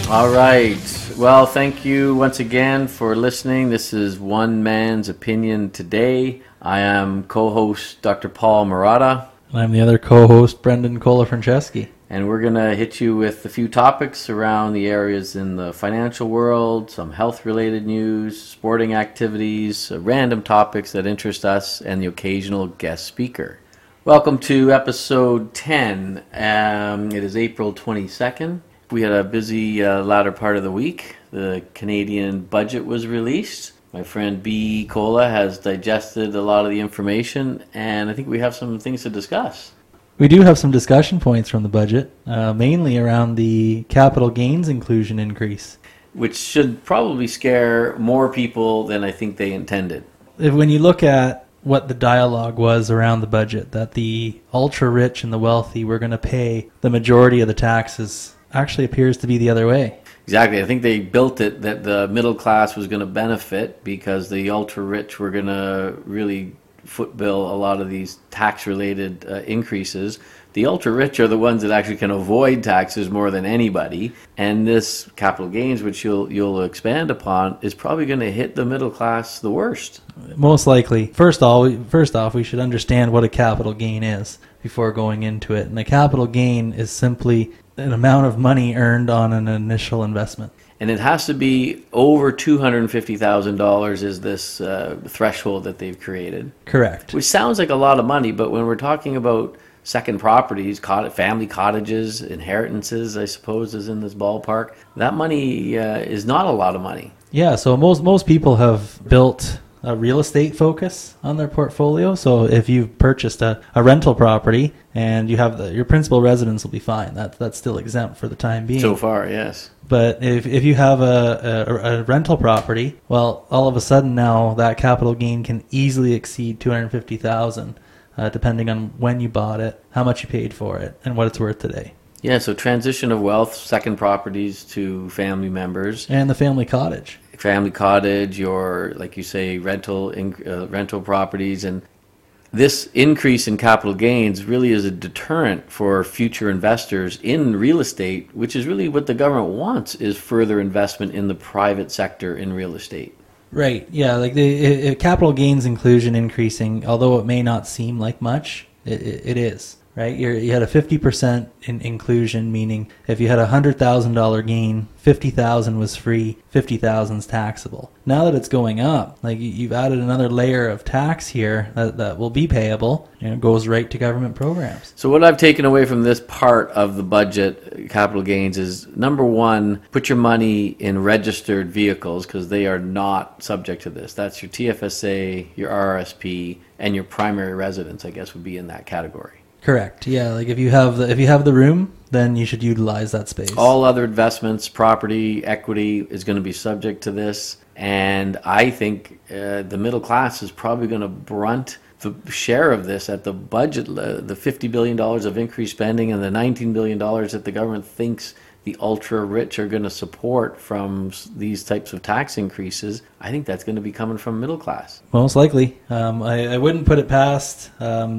All right. Well, thank you once again for listening. This is One Man's Opinion Today. I am co-host Dr. Paul Marotta. And I'm the other co-host, Brendan Kola-Franceschi. And we're going to hit you with a few topics around the areas in the financial world, some health-related news, sporting activities, random topics that interest us, and the occasional guest speaker. Welcome to episode 10. It is April 22nd. We had a busy latter part of the week. The Canadian budget was released. My friend B. Kola has digested a lot of the information, and I think we have some things to discuss. We do have some discussion points from the budget, mainly around the capital gains inclusion increase. Which should probably scare more people than I think they intended. When you look at what the dialogue was around the budget, that the ultra-rich and the wealthy were going to pay the majority of the taxes, actually appears to be the other way. Exactly. I think they built it that the middle class was going to benefit because the ultra-rich were going to really footbill a lot of these tax-related increases. The ultra-rich are the ones that actually can avoid taxes more than anybody. And this capital gains, which you'll expand upon, is probably going to hit the middle class the worst. Most likely. First off, we should understand what a capital gain is before going into it. And a capital gain is simply an amount of money earned on an initial investment. And it has to be over $250,000 is this threshold that they've created. Correct. Which sounds like a lot of money, but when we're talking about second properties, family cottages, inheritances, I suppose, is in this ballpark, that money is not a lot of money. Yeah, so most people have built a real estate focus on their portfolio. So if you've purchased a rental property and you have your principal residence will be fine. That's still exempt for the time being. So far, yes. But if you have a rental property, well, all of a sudden now that capital gain can easily exceed $250,000, depending on when you bought it, how much you paid for it, and what it's worth today. Yeah, so transition of wealth, second properties to family members. And the family cottage. Family cottage, your, like you say, rental properties. And this increase in capital gains really is a deterrent for future investors in real estate, which is really what the government wants, is further investment in the private sector in real estate. Right, yeah, like the capital gains inclusion increasing, although it may not seem like much, it is. Right, you had a 50% inclusion, meaning if you had a $100,000 gain, $50,000 was free, $50,000 is taxable. Now that it's going up, like you've added another layer of tax here that will be payable, and it goes right to government programs. So what I've taken away from this part of the budget, capital gains, is number one, put your money in registered vehicles because they are not subject to this. That's your TFSA, your RRSP, and your primary residence, I guess, would be in that category. Correct. Yeah, like if you have the room, then you should utilize that space. All other investments, property, equity is going to be subject to this, and I think the middle class is probably going to brunt the share of this at the budget, the $50 billion of increased spending and the $19 billion that the government thinks the ultra-rich are going to support from these types of tax increases. I think that's going to be coming from middle class. Most likely. I wouldn't put it past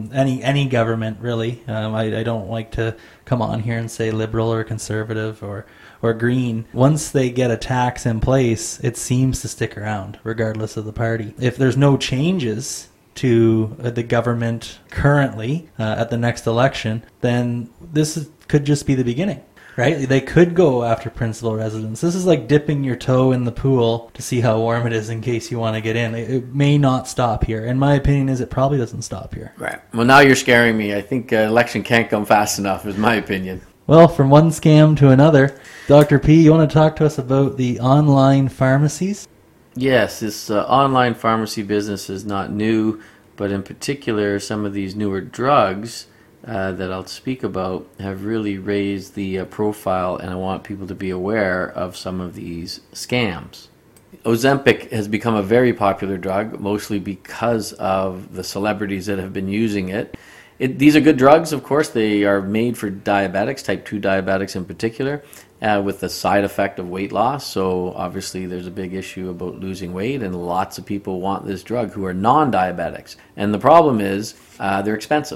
any government, really. I don't like to come on here and say liberal or conservative or green. Once they get a tax in place, it seems to stick around, regardless of the party. If there's no changes to the government currently at the next election, then could just be the beginning. Right? They could go after principal residence. This is like dipping your toe in the pool to see how warm it is in case you want to get in. It may not stop here. And my opinion is it probably doesn't stop here. Right. Well, now you're scaring me. I think election can't come fast enough, is my opinion. Well, from one scam to another, Dr. P, you want to talk to us about the online pharmacies? Yes, this online pharmacy business is not new, but in particular, some of these newer drugs that I'll speak about have really raised the profile, and I want people to be aware of some of these scams. Ozempic has become a very popular drug, mostly because of the celebrities that have been using it. These are good drugs, of course. They are made for diabetics, type 2 diabetics in particular, with the side effect of weight loss. So obviously there's a big issue about losing weight, and lots of people want this drug who are non-diabetics. And the problem is they're expensive.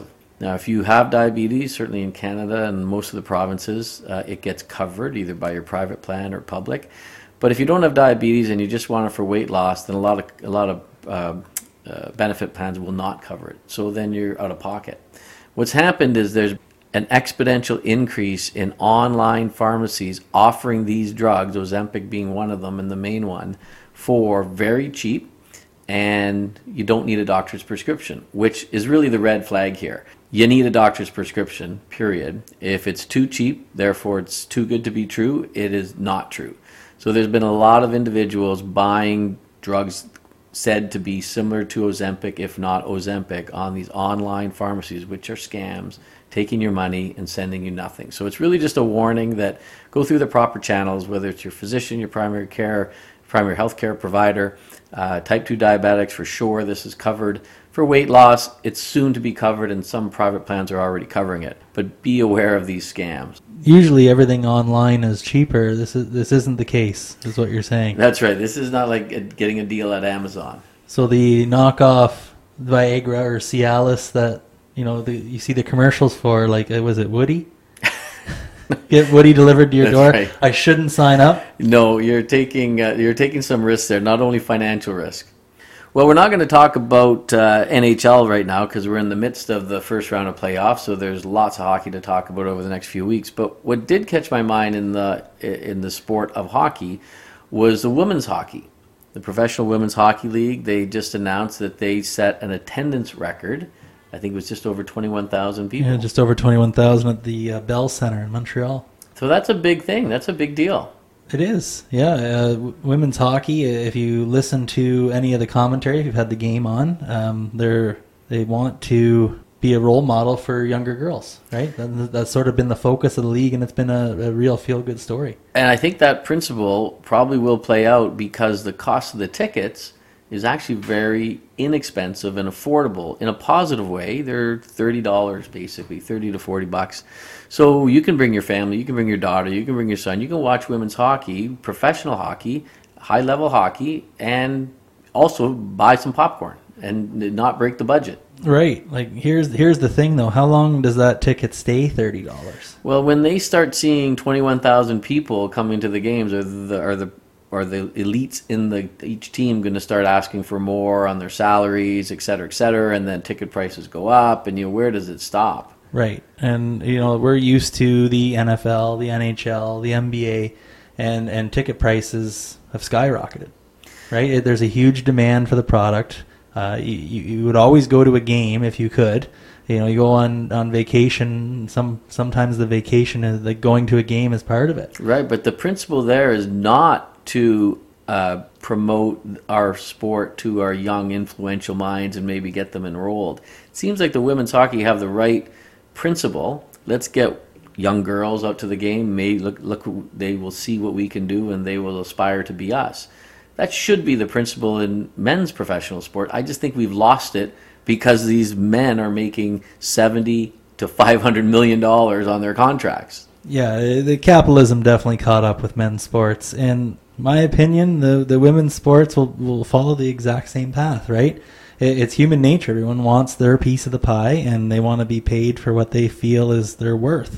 Now, if you have diabetes, certainly in Canada and most of the provinces, it gets covered either by your private plan or public. But if you don't have diabetes and you just want it for weight loss, then a lot of benefit plans will not cover it. So then you're out of pocket. What's happened is there's an exponential increase in online pharmacies offering these drugs, Ozempic being one of them and the main one, for very cheap, and you don't need a doctor's prescription, which is really the red flag here. You need a doctor's prescription, period. If it's too cheap, therefore it's too good to be true, it is not true. So there's been a lot of individuals buying drugs said to be similar to Ozempic, if not Ozempic, on these online pharmacies, which are scams, taking your money and sending you nothing. So it's really just a warning that go through the proper channels, whether it's your physician, your primary health care provider, type 2 diabetics, for sure this is covered. For weight loss, it's soon to be covered, and some private plans are already covering it. But be aware of these scams. Usually everything online is cheaper. This isn't the case, is what you're saying. That's right. This is not like getting a deal at Amazon. So the knockoff Viagra or Cialis that you see the commercials for, like, was it Woody? Get Woody delivered to your door. Right. I shouldn't sign up. No, you're taking some risks there, not only financial risk. Well, we're not going to talk about NHL right now because we're in the midst of the first round of playoffs, so there's lots of hockey to talk about over the next few weeks. But what did catch my mind in the sport of hockey was the women's hockey. The Professional Women's Hockey League, they just announced that they set an attendance record. I think it was just over 21,000 people. Yeah, just over 21,000 at the Bell Center in Montreal. So that's a big thing. That's a big deal. It is, yeah. Women's hockey, if you listen to any of the commentary, if you've had the game on, they want to be a role model for younger girls, right? That's sort of been the focus of the league, and it's been a real feel-good story. And I think that principle probably will play out because the cost of the tickets is actually very inexpensive and affordable in a positive way. They're $30 basically, $30 to $40. So you can bring your family, you can bring your daughter, you can bring your son, you can watch women's hockey, professional hockey, high-level hockey, and also buy some popcorn and not break the budget. Right. Like here's the thing though. How long does that ticket stay $30? Well, when they start seeing 21,000 people coming to the games, are the elites in each team going to start asking for more on their salaries, et cetera, and then ticket prices go up, and where does it stop? Right. And we're used to the NFL, the NHL, the NBA, and ticket prices have skyrocketed. Right? There's a huge demand for the product. You would always go to a game if you could. You go on vacation. Sometimes the vacation is like going to a game is part of it. Right, but the principle there is not to promote our sport to our young, influential minds and maybe get them enrolled. It seems like the women's hockey have the right principle. Let's get young girls out to the game. Look, they will see what we can do, and they will aspire to be us. That should be the principle in men's professional sport. I just think we've lost it because these men are making $70 to $500 million on their contracts. Yeah, the capitalism definitely caught up with men's sports. In my opinion, the women's sports will follow the exact same path, right? It's human nature. Everyone wants their piece of the pie, and they want to be paid for what they feel is their worth.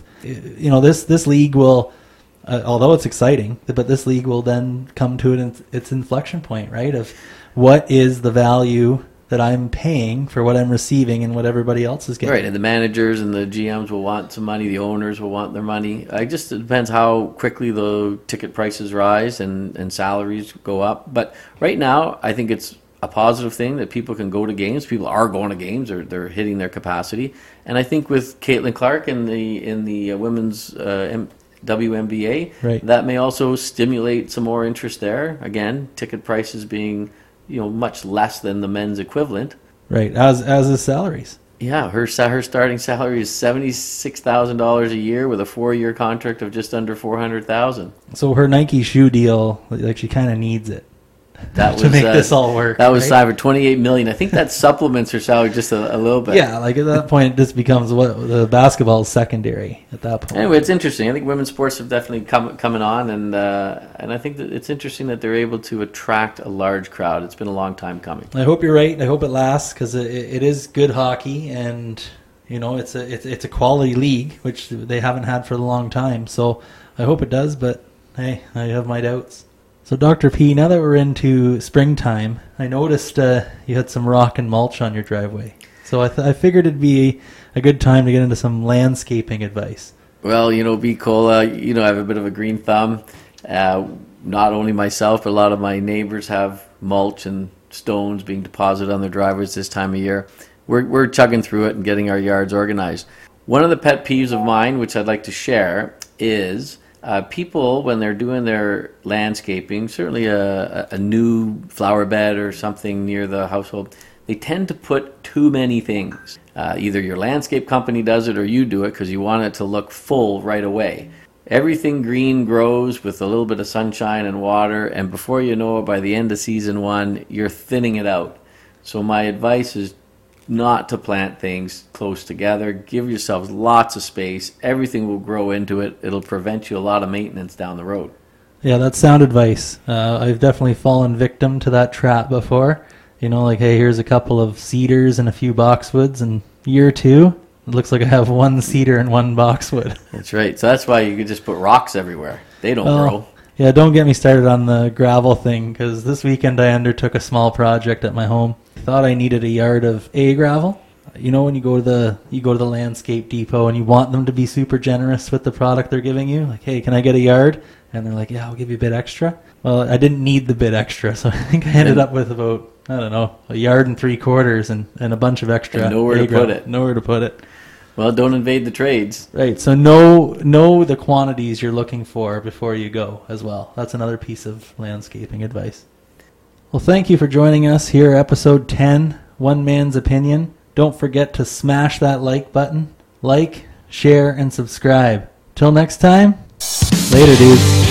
This league will, although it's exciting, but this league will then come to its inflection point, right? Of what is the value that I'm paying for what I'm receiving and what everybody else is getting. Right, and the managers and the GMs will want some money, the owners will want their money. It just depends how quickly the ticket prices rise and salaries go up. But right now, I think it's a positive thing that people can go to games. People are going to games, or they're hitting their capacity. And I think with Caitlin Clark in the women's WNBA, right, that may also stimulate some more interest there. Again, ticket prices being much less than the men's equivalent. Right, as is salaries. Yeah, her starting salary is $76,000 a year with a 4-year contract of just under $400,000. So her Nike shoe deal, like, she kind of needs it to make this all work. That was signed for $28 million. I think that supplements her salary just a little bit. Yeah, like at that point, this becomes what the basketball is secondary at that point. Anyway, it's interesting. I think women's sports have definitely coming on, and I think that it's interesting that they're able to attract a large crowd. It's been a long time coming. I hope you're right. I hope it lasts because it is good hockey, and It's a quality league, which they haven't had for a long time. So I hope it does, but hey, I have my doubts. So Dr. P, now that we're into springtime, I noticed you had some rock and mulch on your driveway. So I figured it'd be a good time to get into some landscaping advice. Well, B. Cola, I have a bit of a green thumb. Not only myself, but a lot of my neighbors have mulch and stones being deposited on their driveways this time of year. We're chugging through it and getting our yards organized. One of the pet peeves of mine, which I'd like to share, is people, when they're doing their landscaping, certainly a new flower bed or something near the household, they tend to put too many things. Either your landscape company does it or you do it because you want it to look full right away. Everything green grows with a little bit of sunshine and water, and before you know it, by the end of season 1, you're thinning it out. So my advice is not to plant things close together. Give yourselves lots of space. Everything will grow into it. It'll prevent you a lot of maintenance down the road. Yeah, that's sound advice. I've definitely fallen victim to that trap before. Hey, here's a couple of cedars and a few boxwoods, and year 2, it looks like I have one cedar and one boxwood. That's right. So that's why you could just put rocks everywhere. They don't grow. Yeah, don't get me started on the gravel thing, because this weekend I undertook a small project at my home. I thought I needed a yard of A gravel. When you go to the landscape depot and you want them to be super generous with the product they're giving you, like, hey, can I get a yard? And they're like, yeah, I'll give you a bit extra. Well, I didn't need the bit extra, so I think I ended up with about, a yard and 3/4 and a bunch of extra. And nowhere to put it. Well, don't invade the trades. Right, so know the quantities you're looking for before you go as well. That's another piece of landscaping advice. Well, thank you for joining us here, episode 10, One Man's Opinion. Don't forget to smash that like button. Like, share, and subscribe. Till next time, later, dudes.